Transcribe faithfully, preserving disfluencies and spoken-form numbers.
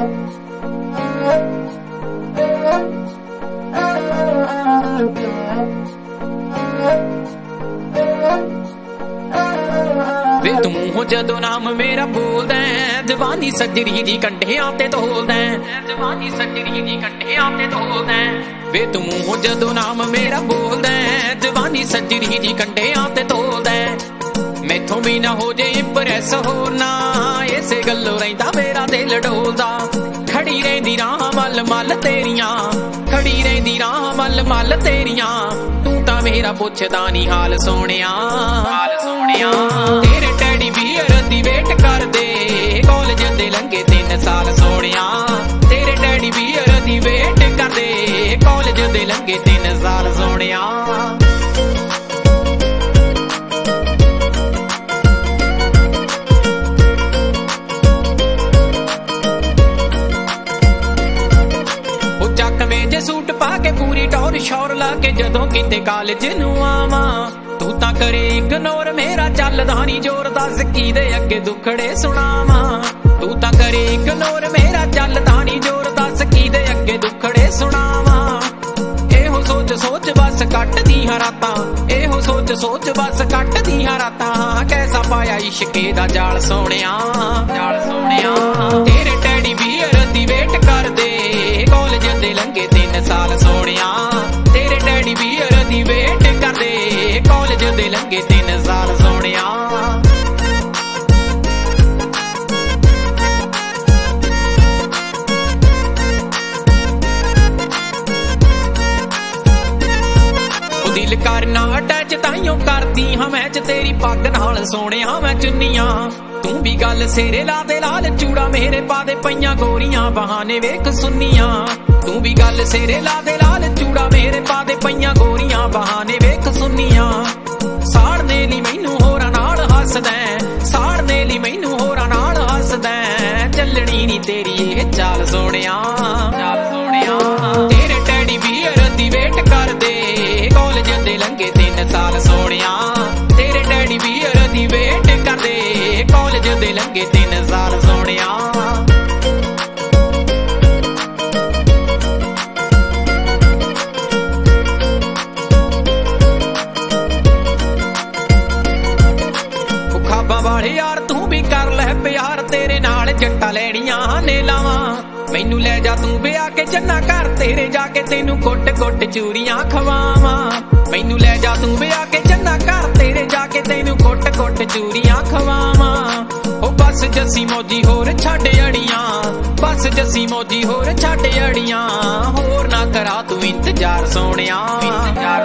वे तू मूंहों जदों नाम मेरा बोलदा जवानी सजरी दी कंढियां ते तोलदा जवानी सजरी दी कंढियां ते तोलदा वे तू मूंहों जदों नाम मेरा बोलदा जवानी सजरी दी कंढियां ते तोलदा मैथों भी ना हो जे इंप्रेस होना इसे गल्लों रहिंदा मेरा दिल डोलदा खड़ी रहिंदी राह मल मल तेरियां खड़ी रहिंदी राह मल मल तेरियां तू तां मेरा पुछदा नी हाल सोहणिया हाल सोहणिया तेरे टैडी बीयर दी वेट कर दे कॉलेज दे लंघे तीन साल सोहणिया तेरे टैडी बीयर दी वेट कर दे कॉलेज दे लंघे तीन साल सोहणिया सूट पाके पूरी टौर शौर लाके जदों किते कॉलेज नूं आवां तू तां करे इग्नोर मेरा चलदा नी जोर दस कीदे अगे दुखड़े सुणावां तू तां करे इग्नोर मेरा चलदा नी जोर दस कीदे अगे दुखड़े सुणावां एहो सोच सोच बस कटदी हां रातां एहो सोच सोच बस कटदी हां रातां कैसा पाया इश्के दा जाल सोहणिया जाल सोहणिया तेरे टैडी बीयर दी वेट कर दे कॉलेज दे लंघे तीन साल सोहणिया तेरे डैडी बीयर दी वेट कर दे कॉलेज दे लंघे तीन साल सोहणिया दिल करना अटैच ताइयों करदी हां मैच तेरी पग नाल सोहणिया मैं चुन्नियां तू भी गल सेरे ला दे लाल चूड़ा मेरे पादे पईयां गोरियां बहाने वेख सुन्नियां तू भी गल सेरे ला दे लाल चूड़ा मेरे पादे पईयां गोरियां बहाने वेख सुन्नियां साड़ने ली मैनू होरां नाल हसदा साड़ने ली मैनू होरां नाल हसदा चलनी नी तेरी एह चाल सोहणिया चाल सोहणिया तेरे टैडी बीयर दी वेट कर दे कॉलेज दे लंघे तीन साल सोहणिया तेरे डैडी बीयर दी वेट कर दे कॉलेज दे लंघे तीन साल सोहणिया खाबा वाले यार तू भी कर लै प्यार तेरे नाल जट्टा लैणियां ने लावां मैनू ले जा तू ब्याह के जन्ना घर तेरे जाके तेनू गुट गुट चूरियां खवावां मैनू ले जा तू ब्याह के जन्ना घर तेरे जाके तेनू गुट गुट चूरियां खवावां ओ बस जसी मौजी होर छड्ड अड़ियां बस जसी मौजी होर छड्ड अड़ियां होर ना करा तू इंतजार सोहणिया इंतजार